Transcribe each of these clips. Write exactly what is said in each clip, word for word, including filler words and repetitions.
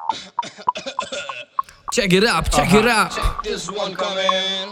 Check it up, check it up. Check this one coming.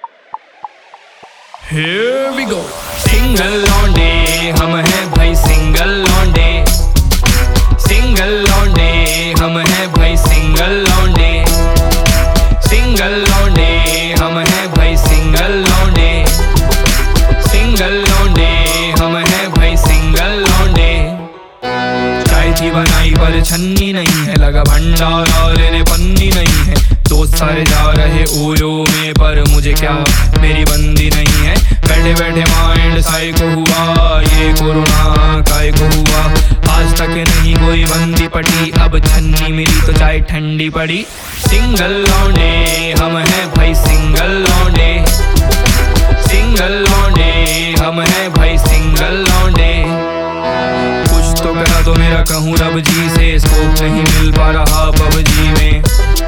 Here we go. Single लौंडे हम हैं भाई, single लौंडे, सिंगल लौंडे हम हैं भाई, सिंगल लौंडे, सिंगल लौंडे हम हैं भाई, सिंगल लौंडे, सिंगल लौंडे हम हैं भाई, सिंगल लौंडे। चाय थी बनाई पर छन्नी नहीं है, लगा भंडार और इन्हें पन्नी नहीं है। दोस्त सारे जा रहे ओयो में, पर मुझे क्या, मेरी बंदी नहीं है। बैठे बैठे माइंड साइको हुआ, ये कोरोना काय को हुआ। आज तक नहीं कोई बंदी पटी, अब छन्नी मिली तो चाय ठंडी पड़ी। सिंगल लौंडे हम हैं भाई, सिंगल लौंडे, सिंगल लौंडे हम हैं भाई, सिंगल लौंडे। कुछ तो कहा तो मेरा कहूँ रब जी से, स्कोप नहीं मिल पा रहा पबजी में।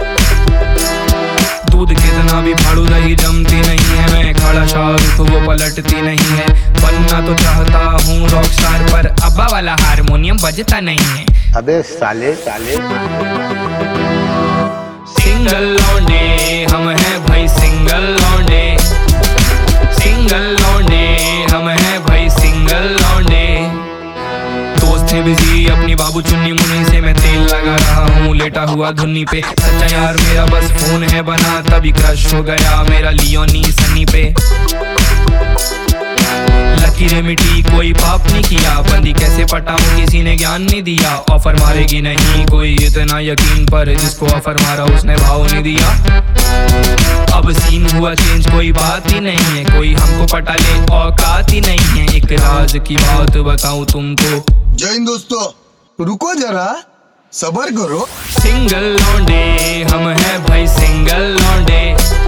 दूध कितना भी फाड़ू दही जमती नहीं है, मैं खड़ा शाहरुख वो पलटती नहीं है। बनना तो चाहता हूँ रॉकस्टार, पर अब्बा वाला हारमोनियम बजता नहीं है। अबे साले साले सिंगल लौंडे हम हैं भाई, सिंगल लौंडे, सिंगल लौंडे हम हैं भाई, सिंगल लौंडे। दोस्त थे बिजी अपनी बाबू चुन्नी मुन्नी से, मैं तेल लगा रहा हूँ लेटा हुआ धुन्नी पे। सच्चा यार मेरा बस फोन है बना, तभी क्रश हो गया मेरा लियोनी सन्नी पे। लकी रेमिडी कोई पाप नहीं किया, बंदी कैसे पटाऊं किसी ने ज्ञान नहीं दिया। ऑफर मारेगी नहीं कोई इतना यकीन, पर जिसको ऑफर मारा उसने भाव नहीं दिया। अब सीन हुआ चेंज, कोई बात ही नहीं है, कोई हमको पटा ले औकात ही नहीं है। एक राज की बात बताऊं तुमको। जय हिंद दोस्तों, रुको जरा सबर करो। सिंगल लौंडे हम हैं भाई, सिंगल लौंडे,